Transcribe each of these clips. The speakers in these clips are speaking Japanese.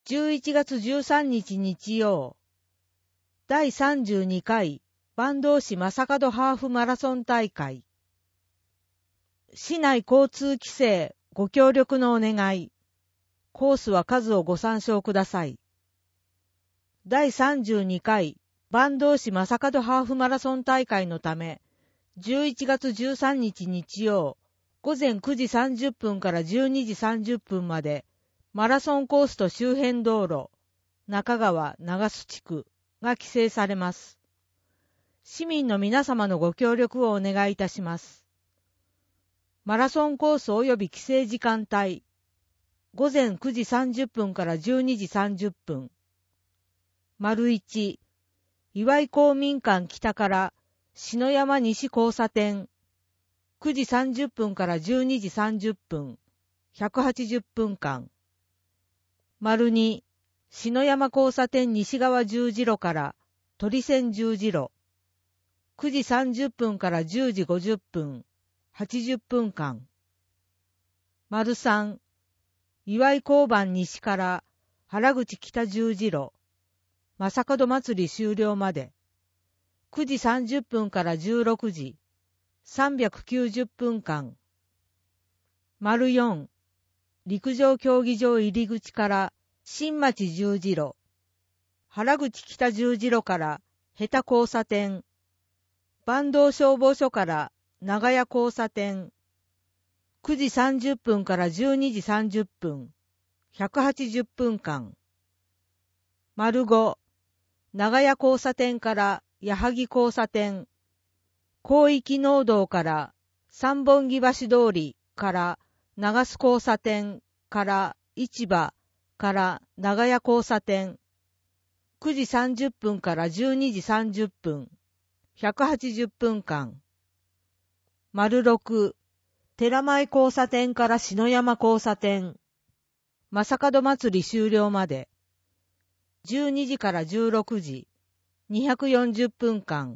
11月13日日曜、第32回坂東市正門ハーフマラソン大会。市内交通規制ご協力のお願い。コースは数をご参照ください。第32回坂東市正門ハーフマラソン大会のため、11月13日日曜、午前9時30分から12時30分まで、マラソンコースと周辺道路、中川長洲地区が規制されます。市民の皆様のご協力をお願いいたします。マラソンコース及び規制時間帯、午前9時30分から12時30分。1、岩井公民館北から篠山西交差点、9時30分から12時30分、180分間。2、篠山交差点西側十字路から鳥線十字路、9時30分から10時50分、80分間。3、岩井交番西から原口北十字路、正門祭り終了まで、9時30分から16時、390分間。4、陸上競技場入り口から新町十字路、原口北十字路から下田交差点、坂東消防署から長屋交差点、9時30分から12時30分、180分間。5、長屋交差点から矢作交差点、広域農道から三本木橋通りから長洲交差点から市場から長屋交差点、9時30分から12時30分、180分間。6、寺前交差点から篠山交差点、正門祭り終了まで、12時から16時、240分間。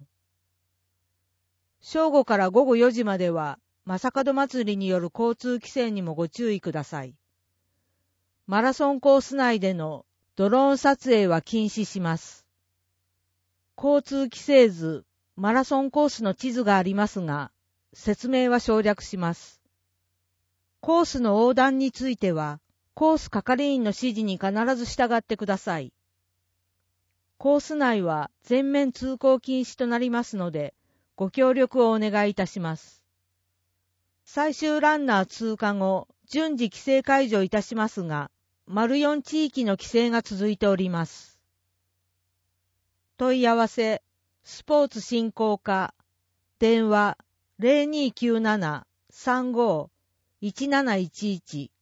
正午から午後4時までは、正門祭りによる交通規制にもご注意ください。マラソンコース内でのドローン撮影は禁止します。交通規制図、マラソンコースの地図がありますが、説明は省略します。コースの横断については、コース係員の指示に必ず従ってください。コース内は全面通行禁止となりますので、ご協力をお願いいたします。最終ランナー通過後、順次規制解除いたしますが、4地域の規制が続いております。問い合わせ、スポーツ振興課、電話 0297-35-1711